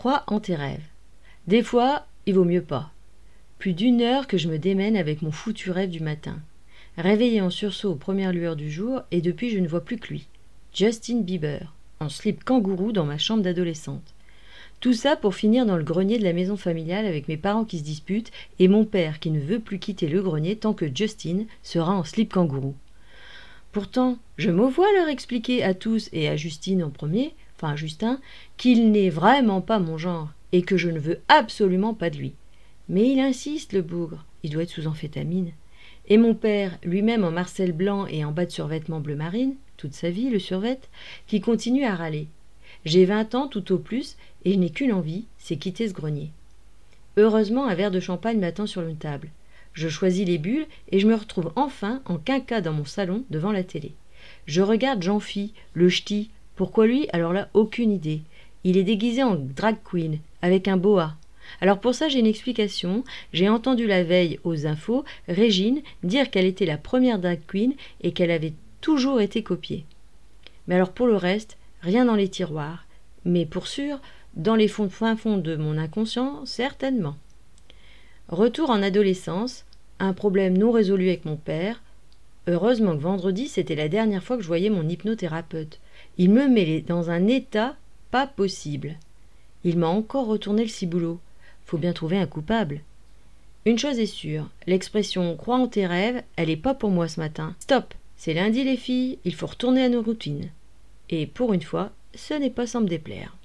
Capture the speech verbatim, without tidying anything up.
Crois en tes rêves. Des fois, il vaut mieux pas. Plus d'une heure que je me démène avec mon foutu rêve du matin. Réveillé en sursaut aux premières lueurs du jour, et depuis je ne vois plus que lui. Justin Bieber, en slip kangourou dans ma chambre d'adolescente. Tout ça pour finir dans le grenier de la maison familiale avec mes parents qui se disputent et mon père qui ne veut plus quitter le grenier tant que Justin sera en slip kangourou. Pourtant, je me vois leur expliquer à tous et à Justine en premier, enfin à Justin, qu'il n'est vraiment pas mon genre et que je ne veux absolument pas de lui. Mais il insiste, le bougre, il doit être sous amphétamine. Et mon père, lui-même en marcel blanc et en bas de survêtement bleu marine, toute sa vie le survêt, qui continue à râler. J'ai vingt ans tout au plus et je n'ai qu'une envie, c'est quitter ce grenier. Heureusement, un verre de champagne m'attend sur une table. Je choisis les bulles et je me retrouve enfin en quinca dans mon salon devant la télé. Je regarde Jean-Phi, le ch'ti. Pourquoi lui? Alors là, aucune idée. Il est déguisé en drag queen, avec un boa. Alors pour ça, j'ai une explication. J'ai entendu la veille aux infos Régine dire qu'elle était la première drag queen et qu'elle avait toujours été copiée. Mais alors pour le reste, rien dans les tiroirs. Mais pour sûr, dans les fonds fin fonds de mon inconscient, certainement. Retour en adolescence, un problème non résolu avec mon père. Heureusement que vendredi, c'était la dernière fois que je voyais mon hypnothérapeute. Il me met dans un état pas possible. Il m'a encore retourné le ciboulot. Faut bien trouver un coupable. Une chose est sûre, l'expression « crois en tes rêves », elle est pas pour moi ce matin. Stop, c'est lundi les filles, il faut retourner à nos routines. Et pour une fois, ce n'est pas sans me déplaire.